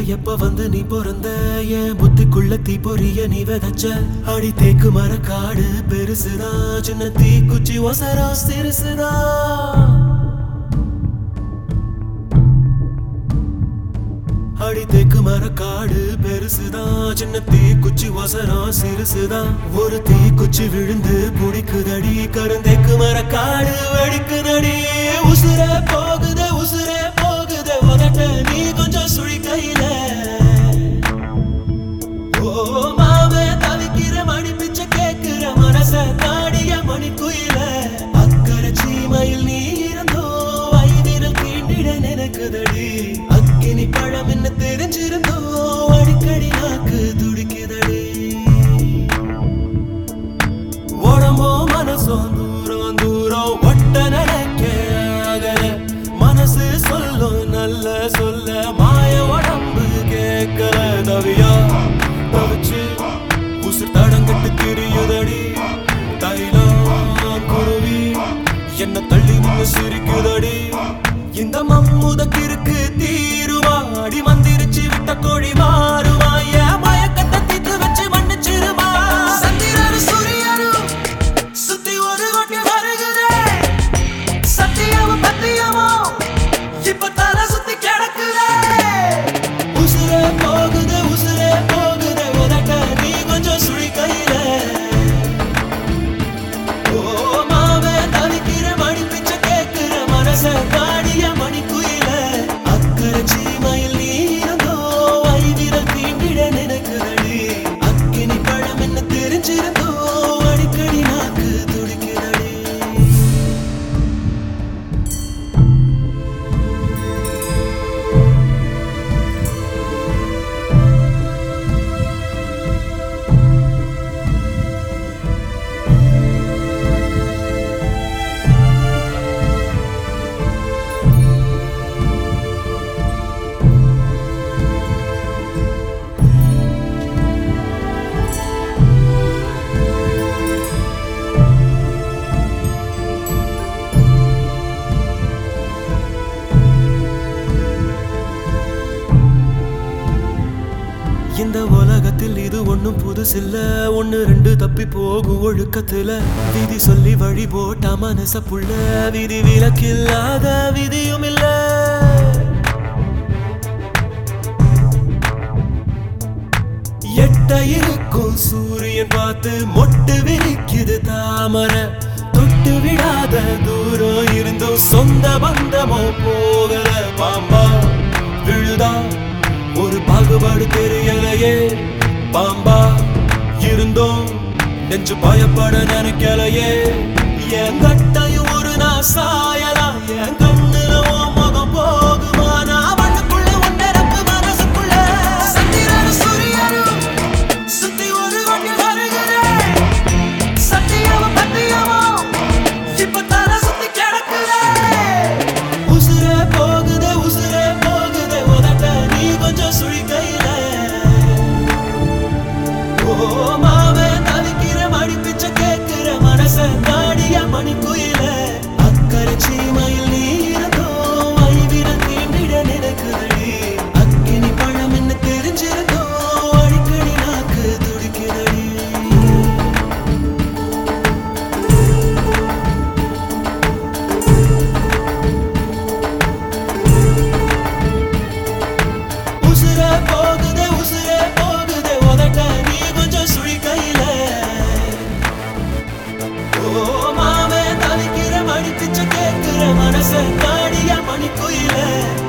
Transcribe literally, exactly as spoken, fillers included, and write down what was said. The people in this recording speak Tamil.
எப்ப வந்து நீ பிறந்த என் புத்திக்குள்ள தீ பொரிய நீ விதைச்ச அடி தேக்கு மர காடு பெருசுதா சின்ன தீ குச்சி ஒசரா சிறுசுதா அடி தேக்கு மர காடு பெருசுதா சின்ன தீ குச்சி ஒசரா சிறுசுதா ஒரு தீ குச்சி விழுந்து புடிக்குதடி கருந்தேக்கு மர காடு வெடிக்குதடி உசுர போகுது உசுர போகுது உதட்ட நீ கொஞ்சம் சுழி கையில ஓ மாவே தவிக்கிற மணி பிச்சை கேட்கிற மனச தாடிய மணி குயில அக்கறை சீமையில் நீ இருந்தோ ஐவிரல் தீண்டிட நினைக்குதடி அக்கினி பழம் என்ன தெரிஞ்சிருந்தோ அடிக்கடி நாக்கு துடிக்குதடி உடம்போ மனசோ தூரம் தூரம் ஒட்ட நினைக்க மனசு சொல்லும் நல்ல சொல்ல மாய உடம்பு கேட்கல தவியா தவிச்சு உசுர் தடங்கட்டு திரியுதடி தைலம் குருவி என்ன தள்ளி நின்று சிரிக்குதடி இந்த மம்முத கிறுக்கு தீருவா அடி மந்திரிச்சு விட்ட கோழி மாறுவா என் மயக்கத்தை தீத்து வச்சு மன்னிச்சிருமா சந்திரனு சூரியனும் சுத்தி ஒரு கொட்டி வருகுதே சத்தியமும் பத்தியமும் இப்ப தலை சுத்தி கிடக்குதே உசுரே போகுது உசுரே போகுது உதட்ட நீ கொஞ்சம் சுழி கையில ஓ மாவே தவிக்கிற மணி பிச்சை கேட்கிற மனச காடிய மணி குயில அக்கறை சீமையில் நீ இருந்தோ ஐவிரல் தீண்டிட நினைக்குதடி அக்கினி பழம் என்ன தெரிஞ்சிருந்தோ அடிக்கடி நாக்கு துடிக்குதடி இந்த உலகத்தில் இது ஒண்ணும் புதுசில்ல ஒன்னு ரெண்டு தப்பி போகும் ஒழுக்கத்துல விதி சொல்லி வழி போட்ட மனச புள்ள விதி விலக்கில்லாத விதியும் இல்ல எட்ட இருக்கும் சூரியன் பார்த்து மொட்டு விரிக்குது தாமரை தொட்டு விடாத தூரம் இருந்தும் சொந்த பந்தமோ போகல பாம்பா விழுதா ஒரு பாகுபாடு தெரியலையே பாம்பா இருந்தோம் நெஞ்சு பயப்பட நினைக்கலையே என் கட்டையும் ஒரு நான் சாயலாம் என் கண்ணுல முகம் போகுமா நான் வண்ணுக்குள்ள ஒன்னரப்பு மனசுக்குள்ள சந்திரனு சூரியனும் சுத்தி ஒரு கொட்டி வருகிறே சத்தியமும் பத்தியமும் இப்ப தலை சுத்தி கிடக்குதே உசுரே போகுது உசுரே போகுது உதட்ட நீ கொஞ்சம் சுழி கையில ஓ மாவே தவிக்கிற மணி பிச்சை கேட்கிற மனச தாடிய மணி குயில அக்கறை சீமையில் நீ இருந்தோ ஐவிரல் தீண்டிட நினைக்குதடி அக்கினி பழம் என்ன தெரிஞ்சிருந்தோ அடிக்கடி நாக்கு துடிக்குதடி உசுரே போகுது உசுரே போகுது உதட்ட நீ கொஞ்சம் சுழி கையில ஓ மாவே தவிக்கிற மணி பிச்சை கேட்கிற மனச தாடிய மணி குயில